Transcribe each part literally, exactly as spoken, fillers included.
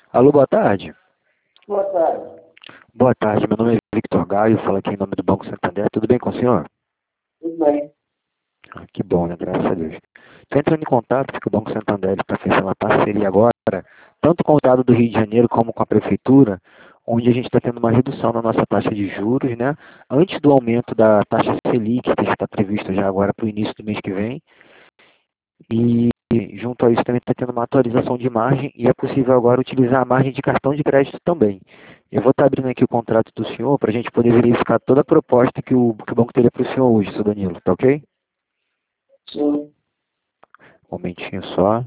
Alô, boa tarde. Boa tarde. Boa tarde, meu nome é Victor Gaio, falo aqui em nome do Banco Santander. Tudo bem com o senhor? Tudo bem? Ah, que bom, né? Graças a Deus. Estou entrando em contato porque o Banco Santander está fechando uma parceria agora, tanto com o Estado do Rio de Janeiro como com a Prefeitura, onde a gente está tendo uma redução na nossa taxa de juros, né? Antes do aumento da taxa Selic, que já está previsto já agora para o início do mês que vem. E junto a isso também está tendo uma atualização de margem e é possível agora utilizar a margem de cartão de crédito também. Eu vou estar abrindo aqui o contrato do senhor para a gente poder verificar toda a proposta que o, que o banco teria para o senhor hoje, seu Danilo, tá ok? Sim. Um momentinho só.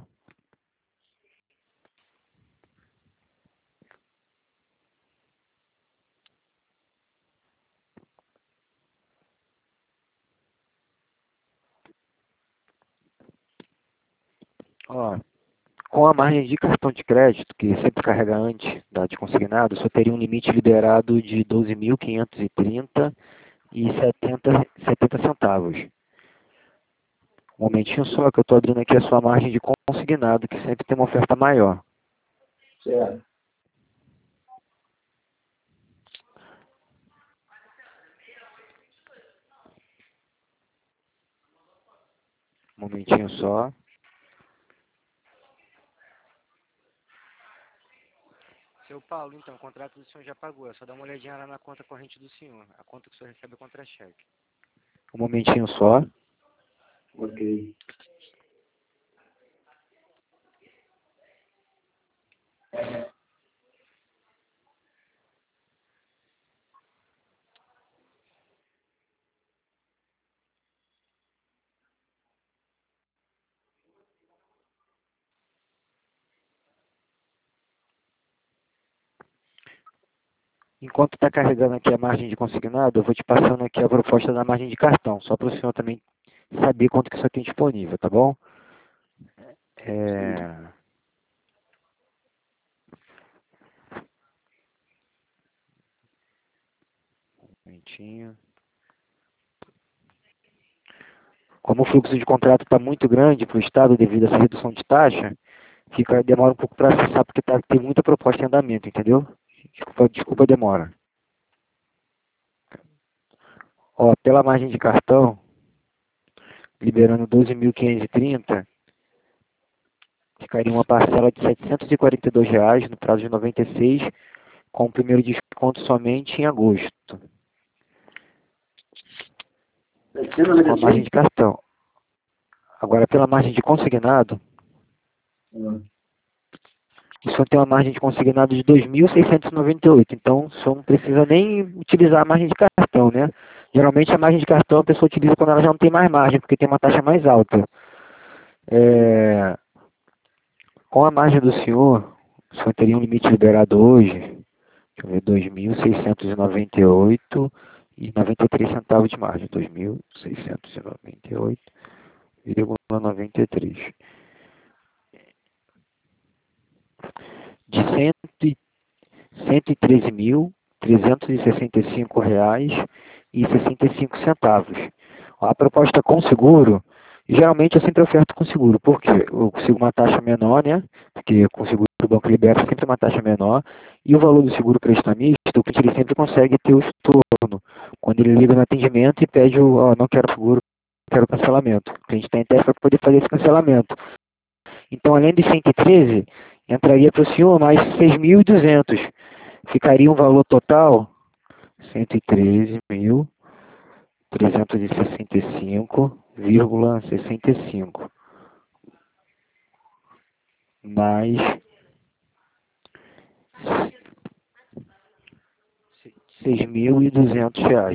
Ó, com a margem de cartão de crédito, que sempre carrega antes da de consignado, só teria um limite liberado de doze mil quinhentos e trinta e setenta centavos. Um momentinho só que eu estou abrindo aqui a sua margem de consignado, que sempre tem uma oferta maior. Certo. Um momentinho só. Seu Paulo, então, o contrato do senhor já pagou. É só dar uma olhadinha lá na conta corrente do senhor. A conta que o senhor recebe é contra-cheque. Um momentinho só. Ok. Enquanto está carregando aqui a margem de consignado, eu vou te passando aqui a proposta da margem de cartão, só para o senhor também saber quanto que isso tem disponível, tá bom? É... Sim. Um momentinho. Como o fluxo de contrato está muito grande para o Estado devido a essa redução de taxa, fica, demora um pouco para acessar porque tá, tem muita proposta em andamento, entendeu? Desculpa, desculpa a demora. Ó, pela margem de cartão, liberando doze mil quinhentos e trinta, ficaria uma parcela de setecentos e quarenta e dois reais no prazo de noventa e seis, com o primeiro desconto somente em agosto. Com a margem setecentos e noventa e seis? de cartão. Agora, pela margem de consignado, Hum. o senhor tem uma margem de consignado de dois mil seiscentos e noventa e oito. Então, o senhor não precisa nem utilizar a margem de cartão, né? Geralmente, a margem de cartão a pessoa utiliza quando ela já não tem mais margem, porque tem uma taxa mais alta. É... Com a margem do senhor, o senhor teria um limite liberado hoje, deixa eu ver, dois mil seiscentos e noventa e oito e noventa e três centavos de margem. dois mil seiscentos e noventa e oito vírgula noventa e três. De cento e treze mil trezentos e sessenta e cinco reais e sessenta e cinco centavos. A proposta com seguro, geralmente eu sempre oferto com seguro, porque eu consigo uma taxa menor, né? Porque com seguro o banco libera sempre uma taxa menor, e o valor do seguro prestamista, o cliente ele sempre consegue ter o estorno, quando ele liga no atendimento e pede o, ó, não quero seguro, quero cancelamento. O cliente tem até para poder fazer esse cancelamento. Então, além de cento e treze, entraria para o senhor mais seis mil e duzentos. Ficaria um valor total cento e treze mil trezentos e sessenta e cinco vírgula sessenta e cinco mais seis mil e duzentos reais.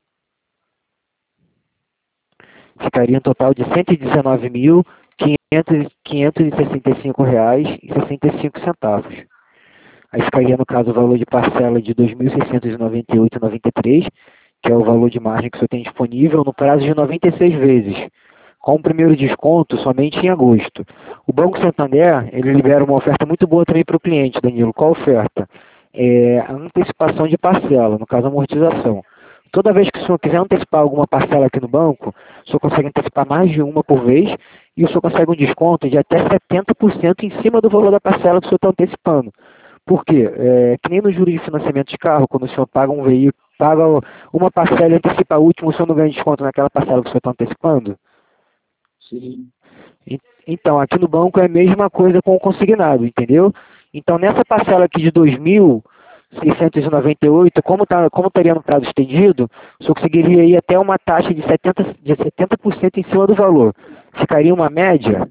Ficaria um total de cento e dezenove mil quinhentos e sessenta e cinco reais e sessenta e cinco centavos. Aí ficaria, no caso, o valor de parcela de dois mil seiscentos e noventa e oito vírgula noventa e três, que é o valor de margem que você tem disponível, no prazo de noventa e seis vezes, com o primeiro desconto somente em agosto. O Banco Santander, ele libera uma oferta muito boa também para o cliente, Danilo. Qual oferta? É a antecipação de parcela, no caso, a amortização. Toda vez que o senhor quiser antecipar alguma parcela aqui no banco, o senhor consegue antecipar mais de uma por vez e o senhor consegue um desconto de até setenta por cento em cima do valor da parcela que o senhor está antecipando. Por quê? É, que nem no juros de financiamento de carro, quando o senhor paga um veículo, paga uma parcela e antecipa a última, o senhor não ganha desconto naquela parcela que o senhor está antecipando? Sim. Então, aqui no banco é a mesma coisa com o consignado, entendeu? Então, nessa parcela aqui de dois mil seiscentos e noventa e oito, como, tá, como estaria no prazo estendido, o senhor conseguiria ir até uma taxa de setenta por cento, de setenta por cento em cima do valor. Ficaria uma média,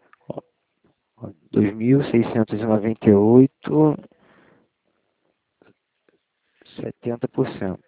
dois mil seiscentos e noventa e oito, setenta por cento.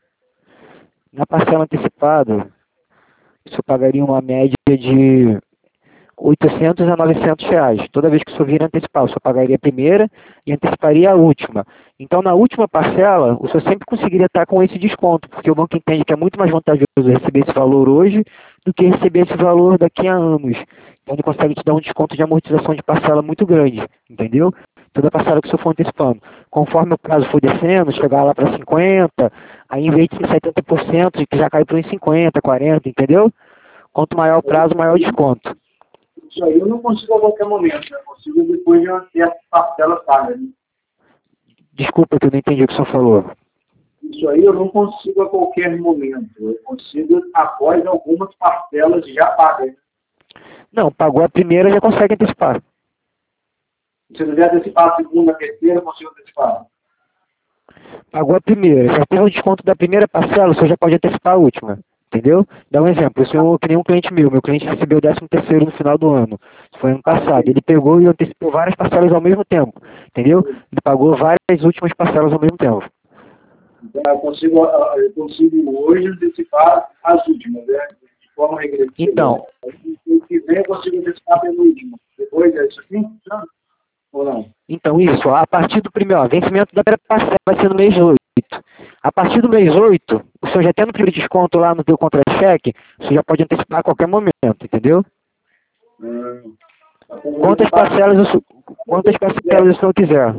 Na parcela antecipada, o senhor pagaria uma média de oitocentos a novecentos reais. Toda vez que o senhor vir antecipar, o senhor pagaria a primeira e anteciparia a última. Então, na última parcela, o senhor sempre conseguiria estar com esse desconto, porque o banco entende que é muito mais vantajoso receber esse valor hoje do que receber esse valor daqui a anos. Então, ele consegue te dar um desconto de amortização de parcela muito grande, entendeu? Toda parcela que o senhor for antecipando. Conforme o prazo for descendo, chegar lá para cinquenta por cento, aí em vez de ser setenta por cento, que já cai para uns cinquenta por cento, quarenta por cento, entendeu? Quanto maior o prazo, maior o desconto. Isso aí eu não consigo a qualquer momento, né? Eu consigo depois de uma certa parcela paga, né? Desculpa que eu não entendi o que o senhor falou. Isso aí eu não consigo a qualquer momento. Eu consigo após algumas parcelas já pagas. Não, pagou a primeira, já consegue antecipar. Se eu quiser antecipar a segunda, a terceira, eu consigo antecipar. Pagou a primeira, já teve o desconto da primeira parcela, o senhor já pode antecipar a última. Entendeu? Dá um exemplo, o senhor, que nem um cliente meu, meu cliente recebeu o décimo terceiro no final do ano, foi ano passado, ele pegou e antecipou várias parcelas ao mesmo tempo, entendeu? Ele pagou várias últimas parcelas ao mesmo tempo. Então eu consigo, eu consigo hoje antecipar as últimas, né? De forma regressiva. Então, o que vem eu consigo antecipar a penúltima. Depois é isso assim? Ou não? Então isso, a partir do primeiro, ó, vencimento da primeira parcela vai ser no mês oito. A partir do mês oito, o senhor já tendo aquele desconto lá no teu contra-cheque, o senhor já pode antecipar a qualquer momento, entendeu? Hum. Quantas parcelas o senhor, quantas parcelas o senhor quiser.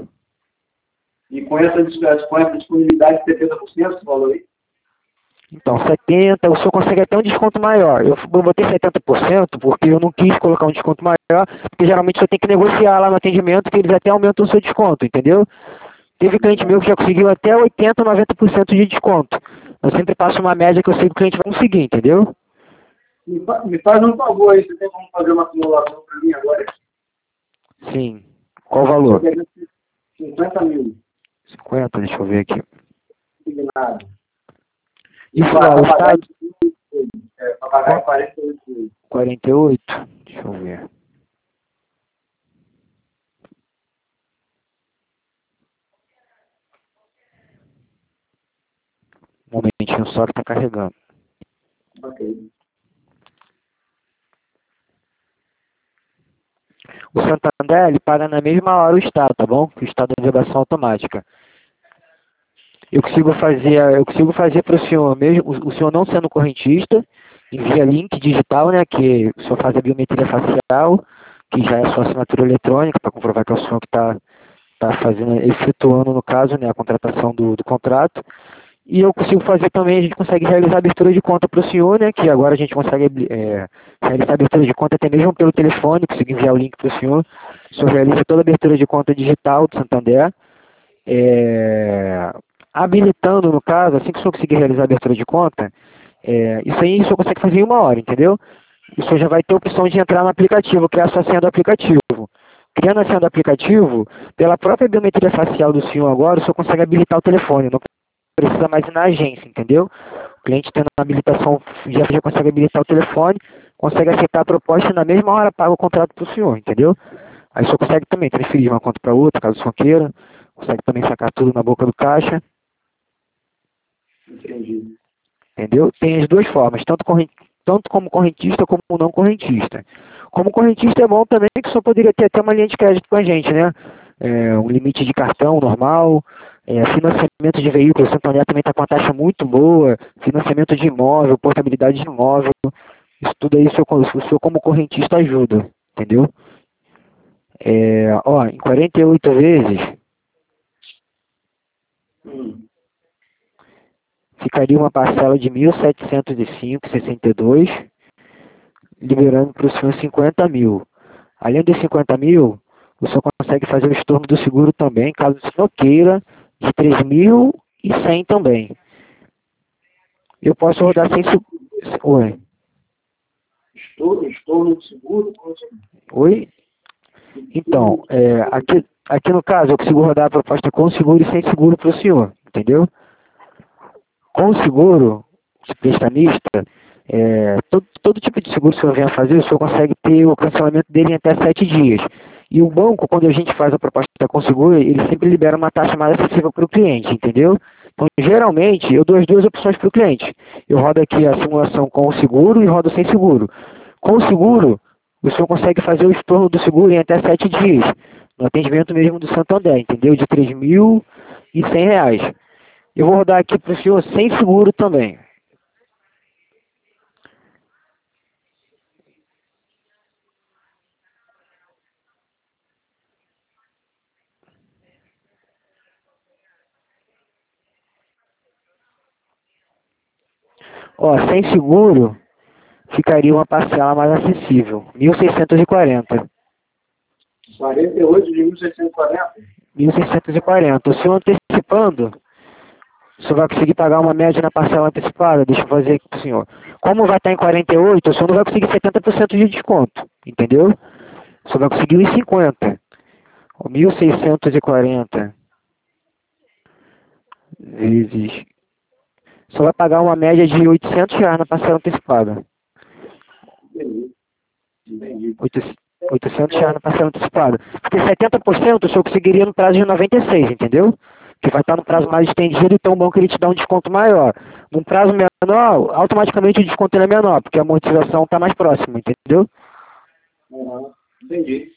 E com essa, com essa disponibilidade de setenta por cento, você falou aí? Então, setenta por cento, o senhor consegue até um desconto maior. Eu botei setenta por cento porque eu não quis colocar um desconto maior, porque geralmente o senhor tem que negociar lá no atendimento que eles até aumentam o seu desconto, entendeu? Teve cliente meu que já conseguiu até oitenta por cento, noventa por cento de desconto. Eu sempre passo uma média que eu sei que o cliente vai conseguir, entendeu? Me, fa me faz um favor aí, você tem como fazer uma simulação para mim agora? Sim. Qual o valor? cinquenta mil. cinquenta, deixa eu ver aqui. Signado. Isso lá, o estado... É, para pagar quarenta e oito. quarenta e oito? Deixa eu ver. Um momentinho só que está carregando. Ok. O Santander, ele paga na mesma hora o estado, tá bom? O estado de elevação automática. Eu consigo fazer, eu consigo fazer para o senhor, mesmo o, o senhor não sendo correntista, envia link digital, né, que o senhor faz a biometria facial, que já é a sua assinatura eletrônica, para comprovar que é o senhor que está tá fazendo, efetuando, no caso, né, a contratação do, do contrato. E eu consigo fazer também, a gente consegue realizar a abertura de conta para o senhor, né, que agora a gente consegue é, realizar a abertura de conta até mesmo pelo telefone, consigo enviar o link para o senhor. O senhor realiza toda a abertura de conta digital do Santander. É, habilitando, no caso, assim que o senhor conseguir realizar a abertura de conta, é, isso aí o senhor consegue fazer em uma hora, entendeu? O senhor já vai ter a opção de entrar no aplicativo, criar a sua senha do aplicativo. Criando a senha do aplicativo, pela própria biometria facial do senhor agora, o senhor consegue habilitar o telefone, não precisa mais ir na agência, entendeu? O cliente tendo a habilitação, já, já consegue habilitar o telefone, consegue aceitar a proposta e na mesma hora paga o contrato para o senhor, entendeu? Aí o senhor consegue também transferir de uma conta para outra, caso o senhor queira, consegue também sacar tudo na boca do caixa. Entendi. Entendeu? Tem as duas formas, tanto, corrent... tanto como correntista como não correntista. Como correntista é bom também que só poderia ter até uma linha de crédito com a gente, né? É, um limite de cartão normal, é, financiamento de veículo, o Santander também está com uma taxa muito boa, financiamento de imóvel, portabilidade de imóvel, isso tudo aí o senhor, o senhor como correntista ajuda, entendeu? É, ó, em quarenta e oito vezes, Hum. ficaria uma parcela de mil setecentos e cinco vírgula sessenta e dois, liberando para o senhor cinquenta mil. Além dos cinquenta mil, o senhor consegue fazer o estorno do seguro também, caso o senhor queira, de três mil e cem também. Eu posso rodar sem seguro. Oi. Estorno, estorno do seguro? Oi? Então, é, aqui, aqui no caso, eu consigo rodar a proposta com seguro e sem seguro para o senhor, entendeu? Com seguro, prestamista, é, todo, todo tipo de seguro que o senhor venha fazer, o senhor consegue ter o cancelamento dele em até sete dias. E o banco, quando a gente faz a proposta com seguro, ele sempre libera uma taxa mais acessível para o cliente, entendeu? Então, geralmente, eu dou as duas opções para o cliente. Eu rodo aqui a simulação com o seguro e rodo sem seguro. Com o seguro, o senhor consegue fazer o estorno do seguro em até sete dias, no atendimento mesmo do Santander, entendeu? De três mil e cem reais. Eu vou rodar aqui para o senhor sem seguro também. Ó, sem seguro, ficaria uma parcela mais acessível, mil seiscentos e quarenta. quarenta e oito de mil seiscentos e quarenta? mil seiscentos e quarenta. O senhor antecipando, o senhor vai conseguir pagar uma média na parcela antecipada? Deixa eu fazer aqui para o senhor. Como vai estar em quarenta e oito, o senhor não vai conseguir setenta por cento de desconto, entendeu? O senhor vai conseguir uns cinquenta. mil seiscentos e quarenta vezes... O senhor vai pagar uma média de oitocentos reais na parcela antecipada. Entendi. Entendi. oitocentos reais na parcela antecipada. Porque setenta por cento o senhor conseguiria no prazo de noventa e seis, entendeu? Que vai estar no prazo mais estendido, então o banco ele te dá um desconto maior. Num prazo menor, automaticamente o desconto ele é menor, porque a amortização está mais próxima, entendeu? Uhum. Entendi.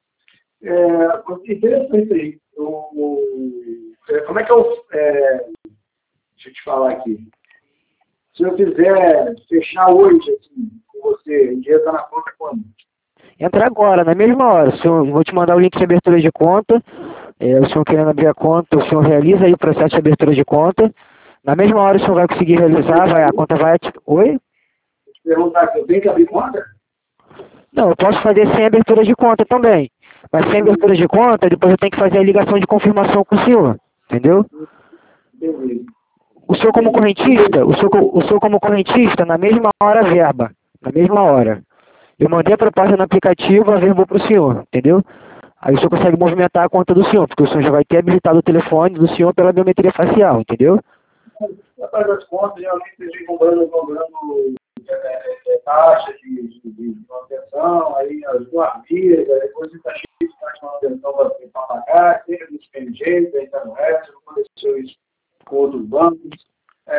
É, interessante aí. Eu, eu, como é que eu... É, deixa eu te falar aqui. Se eu quiser fechar hoje assim, com você, o dinheiro está na conta quando? Entra agora, na mesma hora. O senhor, vou te mandar o link de abertura de conta. É, o senhor querendo abrir a conta, o senhor realiza aí o processo de abertura de conta. Na mesma hora o senhor vai conseguir realizar, vai, a conta vai... Oi? Vou te perguntar se eu tenho que abrir conta? Não, eu posso fazer sem abertura de conta também. Mas sem abertura de conta, depois eu tenho que fazer a ligação de confirmação com o senhor. Entendeu? Entendi. O senhor como correntista, o senhor, o senhor como correntista, na mesma hora verba. Na mesma hora. Eu mandei a proposta no aplicativo, a verbou para o senhor, entendeu? Aí o senhor consegue movimentar a conta do senhor, porque o senhor já vai ter habilitado o telefone do senhor pela biometria facial, entendeu? Após as contas, geralmente eles ficam cobrando, cobrando é, é, taxa de, de, de manutenção, aí as duas vias, aí depois você está cheio de taxa de manutenção para pagar, sempre dos P M Gs, aí está no resto, não aconteceu isso com outros bancos. É,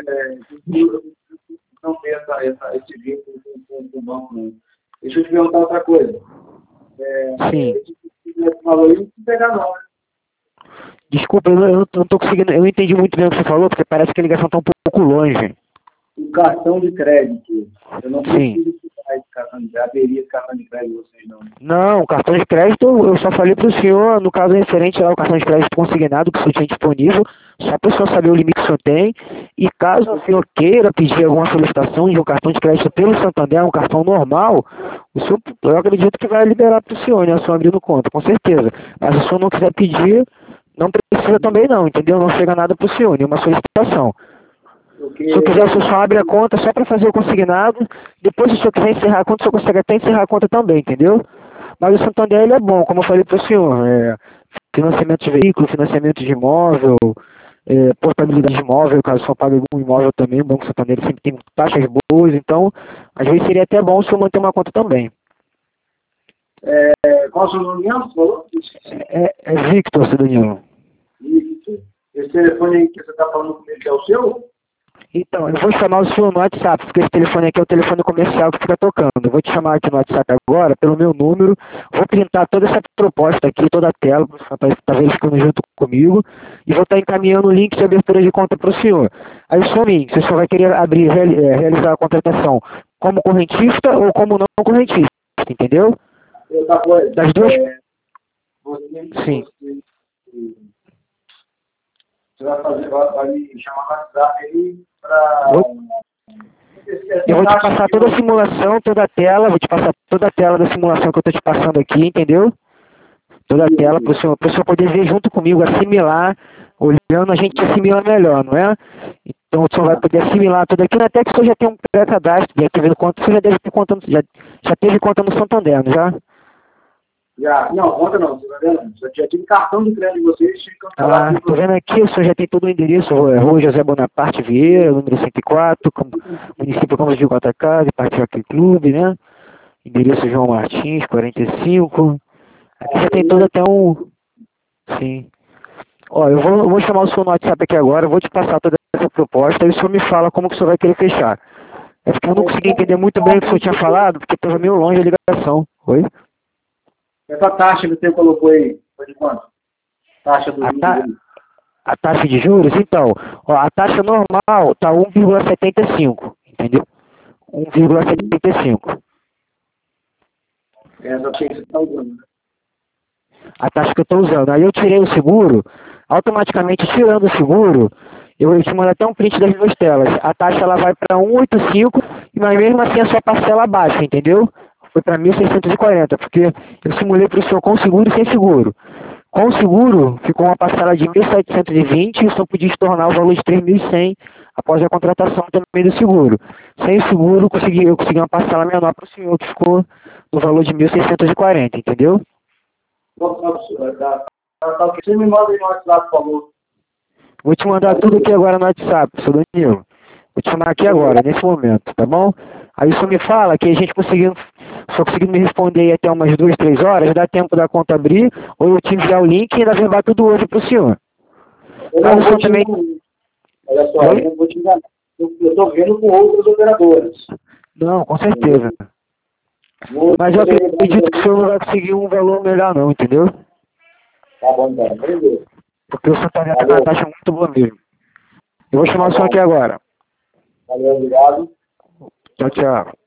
não tem essa, essa, esse vínculo com, com, com o banco, não. Deixa eu te perguntar outra coisa. É, Sim. Esse valor aí não se pegar não, né? Desculpa, eu não, eu não tô conseguindo, eu não entendi muito bem o que você falou, porque parece que a ligação está um pouco longe. O cartão de crédito. Eu não Sim. preciso citar esse cartão de crédito, aderir esse cartão de crédito de vocês, não. Não, o cartão de crédito, eu só falei para o senhor, no caso referente ao cartão de crédito consignado que o senhor tinha disponível, só para o senhor saber o limite que o senhor tem, e caso o senhor queira pedir alguma solicitação de um cartão de crédito pelo Santander, um cartão normal, o senhor, eu acredito que vai liberar para o senhor, né, o senhor abrindo conta, com certeza. Mas se o senhor não quiser pedir, não precisa também não, entendeu? Não chega nada para o senhor, nenhuma solicitação. Porque... Se o senhor quiser, o senhor só abre a conta só para fazer o consignado. Depois, se o senhor quiser encerrar a conta, o senhor consegue até encerrar a conta também, entendeu? Mas o Santander, ele é bom, como eu falei para o senhor. É, financiamento de veículo, financiamento de imóvel, é, portabilidade de imóvel, caso o senhor pague algum imóvel também, o Banco Santander sempre tem taxas boas, então, às vezes seria até bom o senhor manter uma conta também. É, qual é o seu nome mesmo? Falou? É, é Victor, seu Danilo. Victor. Esse telefone aí que você está falando comigo é o seu? Então, eu vou chamar o senhor no WhatsApp, porque esse telefone aqui é o telefone comercial que fica tocando. Eu vou te chamar aqui no WhatsApp agora, pelo meu número, vou printar toda essa proposta aqui, toda a tela, para estar verificando junto comigo, e vou estar encaminhando o link de abertura de conta para o senhor. Aí, somente, se o senhor vai querer abrir, realizar a contratação como correntista ou como não correntista, entendeu? Eu tá, Das duas... É, você, Sim. Você, você vai, fazer, vai, vai me chamar no WhatsApp aí para... Eu vou te passar toda a simulação, toda a tela, vou te passar toda a tela da simulação que eu estou te passando aqui, entendeu? toda a tela para o senhor, para o senhor poder ver junto comigo, assimilar, olhando a gente assimila melhor, não é? Então o senhor vai poder assimilar tudo aquilo, até que o senhor já tem um pré-cadastro, já teve conta, o senhor já deve ter conta, já, já teve conta no Santander, não já? Já, não, conta não, você tá vendo? Já, já tive cartão de crédito de vocês, tinha que Ah, tô vendo aqui, o senhor já tem todo o endereço, Rua José Bonaparte Vieira, número cento e quatro, com, município Campos de Goitacazes, Partido Hockey Clube, né? Endereço João Martins, quarenta e cinco. Aqui já tem todo até um... Sim. Ó, eu vou, eu vou chamar o senhor no WhatsApp aqui agora, eu vou te passar toda essa proposta e o senhor me fala como que o senhor vai querer fechar. É porque eu não consegui entender muito bem o que o senhor tinha falado, porque estava meio longe a ligação. Oi? Essa taxa que você colocou aí, foi de quanto? Taxa do A, juros ta aí. a taxa de juros, então, ó, a taxa normal está um vírgula setenta e cinco, entendeu? um vírgula setenta e cinco. Essa que você está usando, né? A taxa que eu estou usando. Aí eu tirei o seguro, automaticamente tirando o seguro, eu, eu te mando até um print das duas telas. A taxa ela vai para cento e oitenta e cinco, mas mesmo assim a sua parcela baixa, entendeu? Foi para mil seiscentos e quarenta, porque eu simulei para o senhor com seguro e sem seguro. Com o seguro, ficou uma parcela de mil setecentos e vinte e o senhor podia estornar o valor de três mil e cem após a contratação também do seguro. Sem o seguro, eu consegui, eu consegui uma parcela menor para o senhor, que ficou no valor de mil seiscentos e quarenta, entendeu? Você me manda aí no WhatsApp, por favor. Vou te mandar tudo aqui agora no WhatsApp, seu Danilo. Vou te chamar aqui agora, nesse momento, tá bom? Aí o senhor me fala que a gente conseguiu, só conseguiu me responder aí até umas duas, três horas, dá tempo da conta abrir, ou eu te enviar o link e ainda levar tudo hoje pro senhor. Eu Caso não o vou senhor te também... enganar. Olha só, Oi? eu não vou te enganar. Eu estou vendo com outras operadoras. Não, com certeza. Vou Mas eu te acredito que o senhor não vai conseguir um valor melhor não, entendeu? Tá bom, então. Beleza. Porque o senhor tá vendo Valeu. uma taxa muito boa mesmo. Eu vou chamar Tá o senhor bom. aqui agora. Valeu, obrigado. Tchau, tchau.